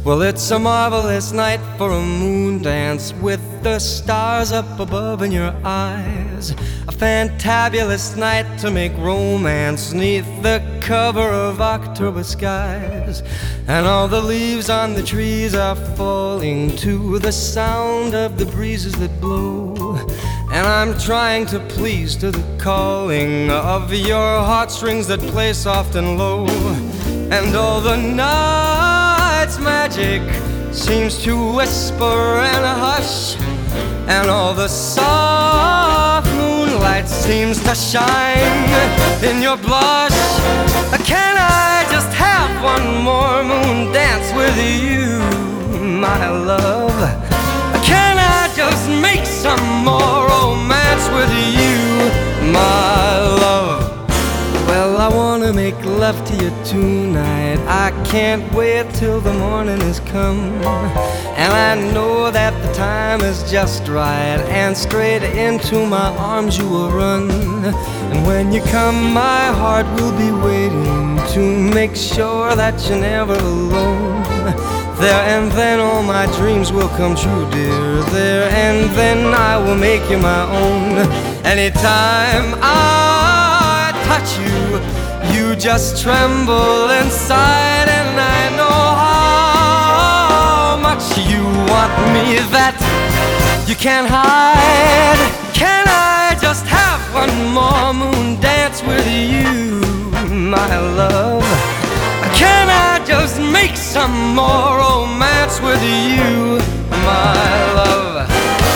Well, it's a marvelous night for a moon dance with the stars up above in your eyes. A fantabulous night to make romance 'neath the cover of October skies. And all the leaves on the trees are falling to the sound of the breezes that blow. And I'm trying to please to the calling of your heartstrings that play soft and low. And all the night's magic seems to whisper and hush, and all the soft moonlight seems to shine in your blush. Can I just have one more moon dance with you, my love? Can I just make some more romance with you, my love? Well, I wanna make love to you tonight. I can't wait till the morning has come. And I know that the time is just right, and straight into my arms you will run. And when you come, my heart will be waiting to make sure that you're never alone. There and then all my dreams will come true, dear. There and then I will make you my own. Anytime I touch you, you just tremble inside, and I know how much you want me that you can't hide. Can I just have one more moon dance with you, my love? Can I just make some more romance with you, my love?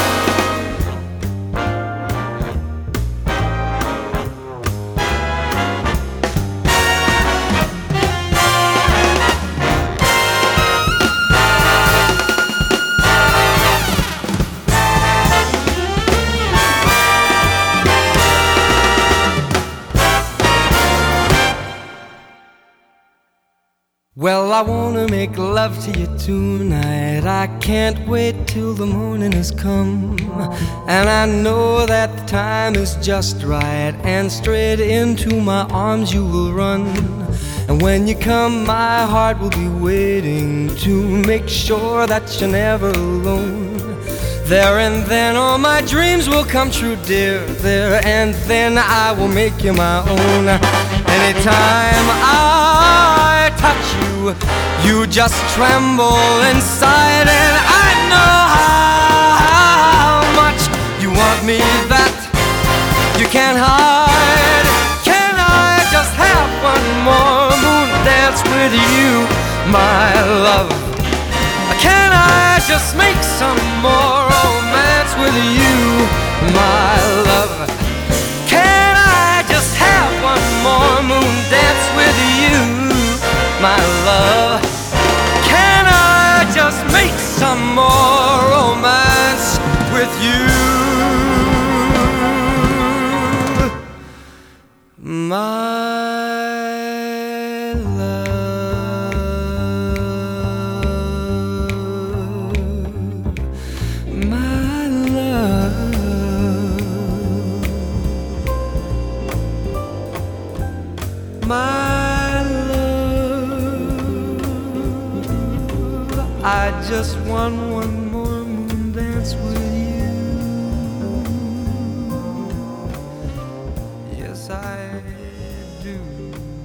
Well, I wanna make love to you tonight. I can't wait till the morning has come. And I know that the time is just right, and straight into my arms you will run. And when you come, my heart will be waiting to make sure that you're never alone. There and then all my dreams will come true, dear. There and then I will make you my own. Anytime I touch you, you just tremble inside, and I know how much you want me that you can't hide. Can I just have one more moon dance with you, my love? Can I just make some more romance with you, my love? Can I just have one more moon dance with you, my love? Can I just make some more romance with you, my my love? I just want one more moon dance with you. Yes, I do.